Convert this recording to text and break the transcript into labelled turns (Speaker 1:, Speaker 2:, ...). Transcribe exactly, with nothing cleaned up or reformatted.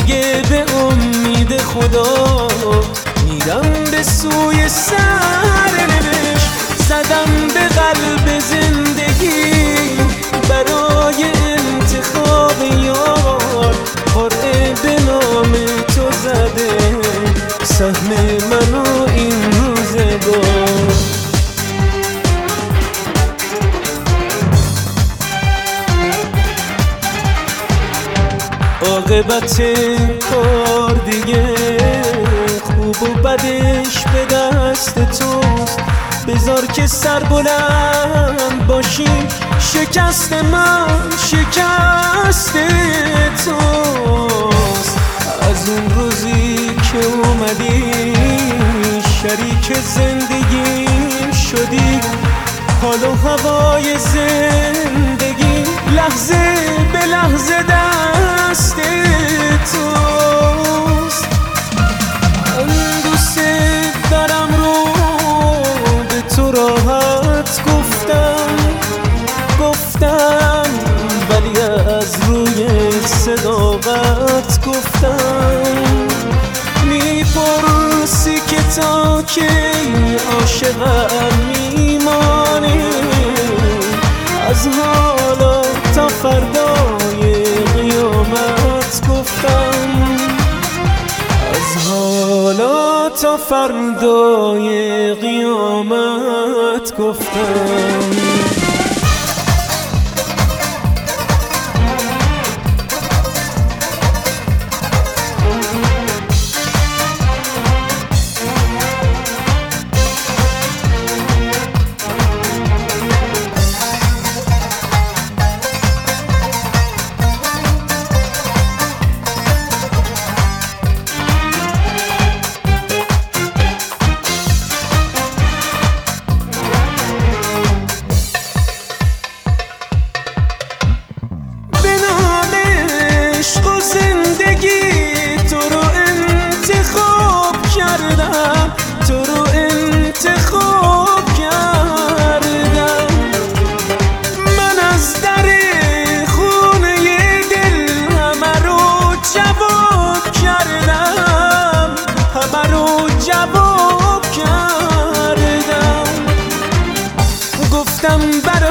Speaker 1: دیگه به امید خدا میرم به سوی سرنوشت. زدم به قلب زندگی برای انتخاب یار، قرعه به نام تو زده سهم منو این روزگار. عاقبت کار دیگه خوب و بدش به دست توست، بذار که سر بلند باشیم، شکست من شکست توست. از اون روزی که اومدی شریک زندگیم شدی، حال و هوای زندگی لحظه به لحظه دست توست. من دوست دارم رو به تو راحت گفتم گفتم ولی از روی صداقت گفتم. میپرسی که تا کی عاشقم میمانی، از حالا تا فردای قیامت گفتم، از حالا تا فردای قیامت گفتم. تو رو انتخاب کردم، من از در خونه دل همه رو جواب کردم، همه رو جواب کردم. گفتم بر